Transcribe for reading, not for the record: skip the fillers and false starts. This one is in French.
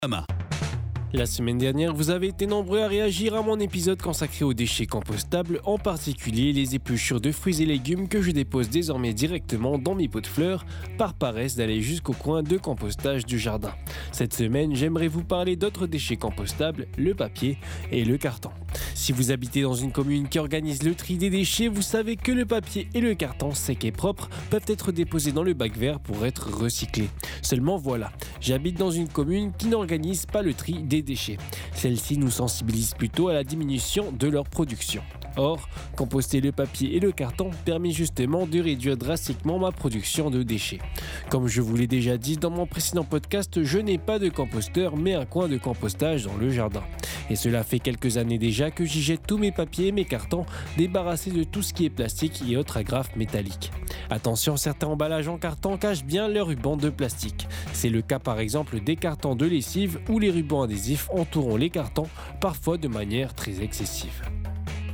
La semaine dernière, vous avez été nombreux à réagir à mon épisode consacré aux déchets compostables, en particulier les épluchures de fruits et légumes que je dépose désormais directement dans mes pots de fleurs, par paresse d'aller jusqu'au coin de compostage du jardin. Cette semaine, j'aimerais vous parler d'autres déchets compostables, le papier et le carton. Si vous habitez dans une commune qui organise le tri des déchets, vous savez que le papier et le carton sec et propre peuvent être déposés dans le bac vert pour être recyclés. Seulement voilà, j'habite dans une commune qui n'organise pas le tri des déchets. Celle-ci nous sensibilise plutôt à la diminution de leur production. Or, composter le papier et le carton permet justement de réduire drastiquement ma production de déchets. Comme je vous l'ai déjà dit dans mon précédent podcast, je n'ai pas de composteur mais un coin de compostage dans le jardin. Et cela fait quelques années déjà que j'y jette tous mes papiers et mes cartons, débarrassés de tout ce qui est plastique et autres agrafes métalliques. Attention, certains emballages en carton cachent bien leurs rubans de plastique. C'est le cas par exemple des cartons de lessive où les rubans adhésifs entourent les cartons, parfois de manière très excessive.